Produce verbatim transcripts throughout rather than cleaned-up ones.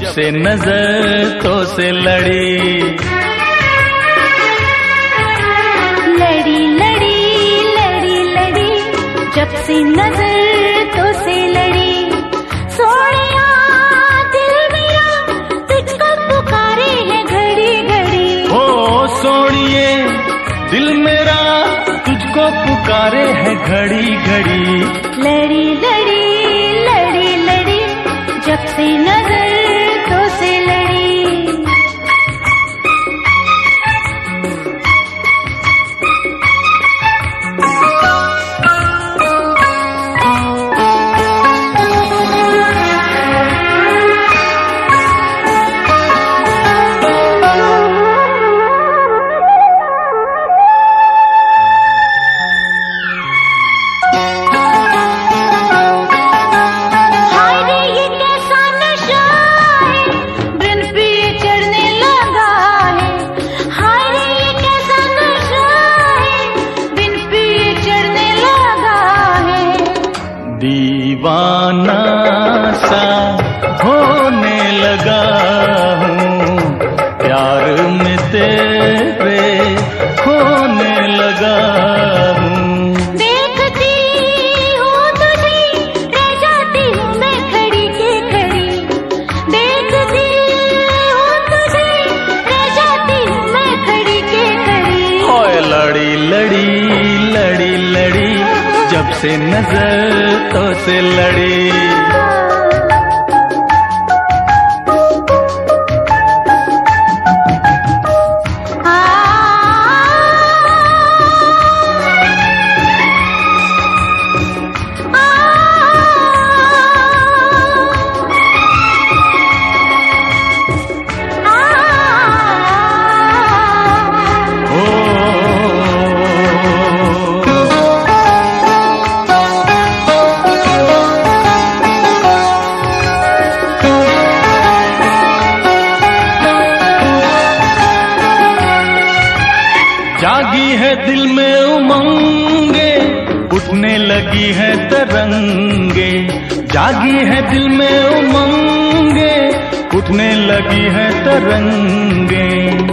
जब से नजर तो से लड़ी। लड़ी लड़ी लड़ी लड़ी जब से नजर तो से लड़ी। सोनिया दिल मेरा तुझको पुकारे है घड़ी घड़ी। ओ सोनिए दिल मेरा तुझको पुकारे है घड़ी घड़ी। लड़ी लड़ी लड़ी लड़ी जब से नजर तो से लड़ी। दीवाना सा होने लगा हूँ प्यार में तेरे खोने लगा हूँ। देखती हूँ तुझे रह जाती हूँ मैं खड़ी के खड़ी। देखती हूँ तुझे रह जाती हूँ मैं खड़ी के खड़ी। ओए लड़ी लड़ी लड़ी लड़ी जब से नजर तो से लड़ी। जागी है दिल में उमंगे उठने लगी है तरंगे। जागी है दिल में उमंगे उठने लगी है तरंगे।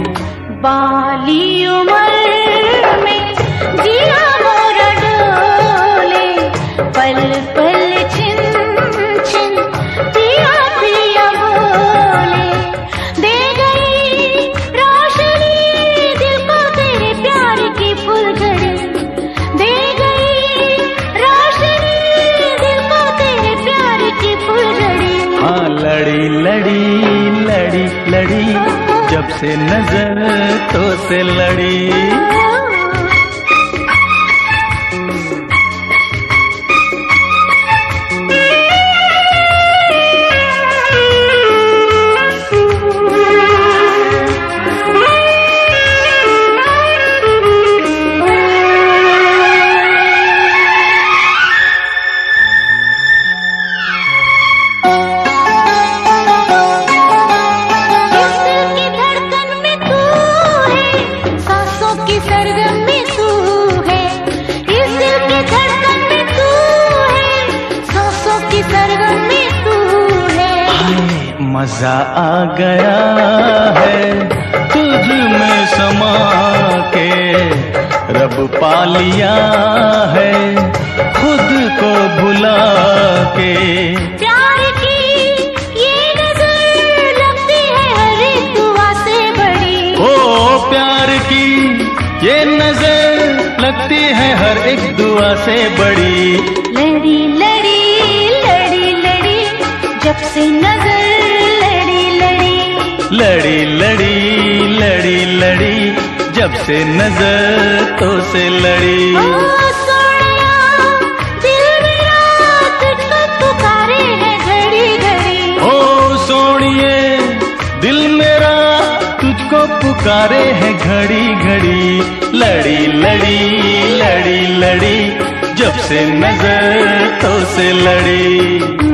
बाली उम्र में जिया मोरा डोले पल पल छिन छिन पिया पिया बोले। दे गई रोशनी दिल को तेरे प्यार की फुलझड़ी। दे गई रोशनी दिल को तेरे प्यार की फुलझड़ी। हाँ लड़ी लड़ी लड़ी लड़ी जब से नजर तो से लड़ी। मजा आ गया है तुझ में समा के रब पा लिया है खुद को भुला के। प्यार की ये नजर लगती है हर एक दुआ से बड़ी। ओ प्यार की ये नजर लगती है हर एक दुआ से बड़ी। लड़ी लड़ी लड़ी लड़ी जब से नजर लड़ी लड़ी लड़ी लड़ी जब से नजर तो से लड़ी। ओ सोनिया दिल मेरा तुझको पुकारे है घड़ी घड़ी। ओ सोनिए दिल मेरा तुझको पुकारे है घड़ी घड़ी। लड़ी लड़ी लड़ी लड़ी जब से नजर तो से लड़ी।